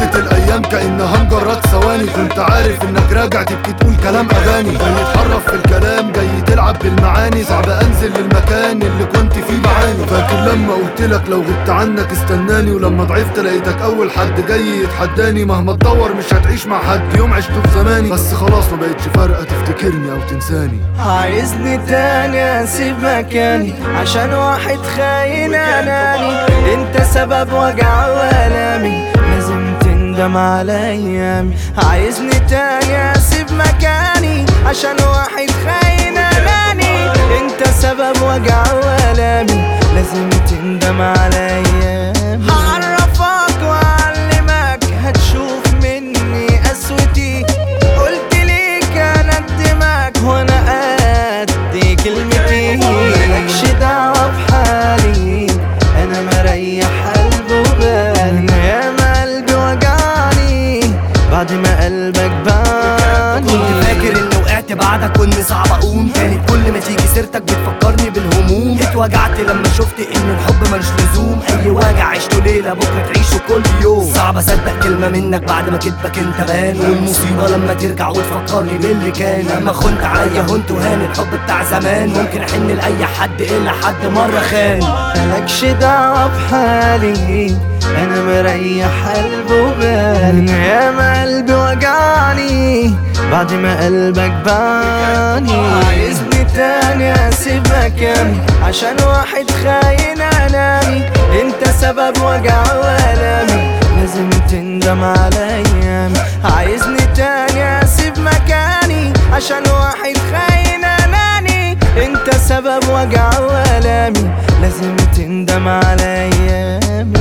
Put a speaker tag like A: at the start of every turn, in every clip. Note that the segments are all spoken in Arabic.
A: عدت الايام كانها مجرد ثواني، كنت عارف انك راجع تبكي تقول كلام اغاني، جاي تحرف في الكلام جاي تلعب بالمعاني، صعب انزل للمكان اللي كنت فيه بعاني. فاكر لما قلتلك لو غبت عنك استناني، ولما ضعفت لقيتك اول حد جاي يتحداني، مهما تدور مش هتعيش مع حد يوم عشته في زماني، بس خلاص ما بقتش فارقه تفتكرني او تنساني.
B: عايزني تاني اسيب مكاني عشان واحد خاين اناني، انت سبب وجع والامي لازم تندم على ايامي. عايزني تاني اسيب مكاني عشان واحد خاين اناني، انت سبب وجع والامي لازم تندم على ايامي. هعرفك واعلمك هتشوف مني قسوتي، قلت ليك انا اقدمك وانا ادي كلمتي، مالكش دعوه بحالي انا مريح قلبي وبالي، ياما قلبي وجعني بعد ما قلبك باني.
C: كنت فاكر اني وقعت بعدك واني صعب اقوم، كانت كل ما تيجي سيرتك بتفكرني بالهموم، اتوجعت لما شفت ان الحب ملوش لزوم، اي وجع عشته ليله بكره تعيشه كل يوم، صعب اصدق كلمه منك بعد ما كدبك انت بان، والمصيبه لما ترجع وتفكرني باللي كان، لما خنت عليا هنت وهان الحب بتاع زمان، ممكن احن لاي حد الا حد مره خان.
B: مالكش دعوه بحالي انا مريح قلبي وبالي، ياما قلبي وجعني بعد ما قلبك باني. عايزني تاني اسيب مكاني عشان واحد خاين اناني، انت سبب وجع والامي لازم تندم على ايامي. عايزني تاني اسيب مكاني عشان واحد خاين اناني، انت سبب وجع والامي لازم تندم على ايامي.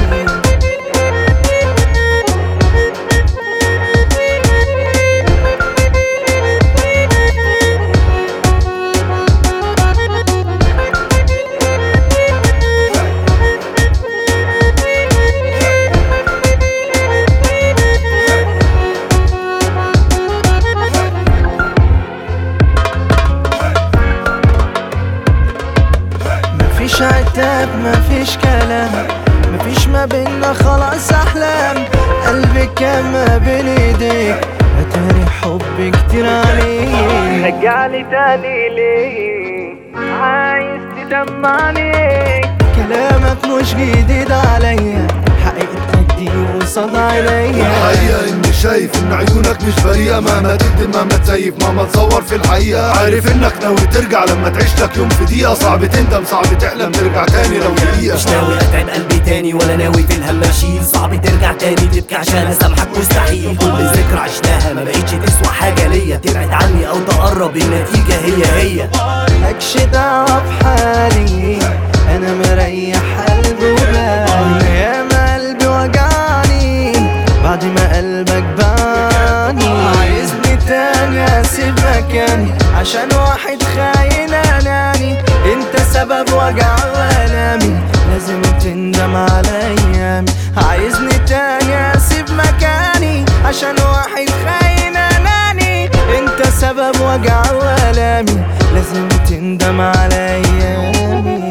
B: مفيش عتاب مفيش كلام، مفيش ما بينا خلاص احلام، قلبي كان ما بين ايديك اتاري حبي كتير عليك. رجعلي تاني ليه عايز تسمعني، كلامك مش جديد عليا حقيقتك دي وصاد عليا.
A: الحقيقة اني شايف ان عيونك مش بريئة، مهما تكذب مهما تسيف مهما تصور في الحقيقة، عارف انك ناوي ترجع لما تعيش لك يوم في دقيقة، صعب تندم صعب تحلم ترجع تاني لو دقيقة.
C: مش ناوي اتعب قلبي تاني ولا ناوي في الهم اشيل، صعب ترجع تاني تبكي عشان اسامحك مستحيل، كل ذكرى عشناها ما بقتش تسوى حاجة ليا، تبعد عني او تقرب النتيجة هي.
B: مالكش دعوة بحالي انا مريح قلبي وبالي، ياما قلبي وجعني بعد ما قلبك باني. عايزني تاني اسيب مكاني عشان واحد خاين اناني، انت سبب وجع والامي لازم تندم على ايامي. عايزني تاني اسيب مكاني عشان واحد خاين اناني، انت سبب وجع والامي لازم تندم على ايامي.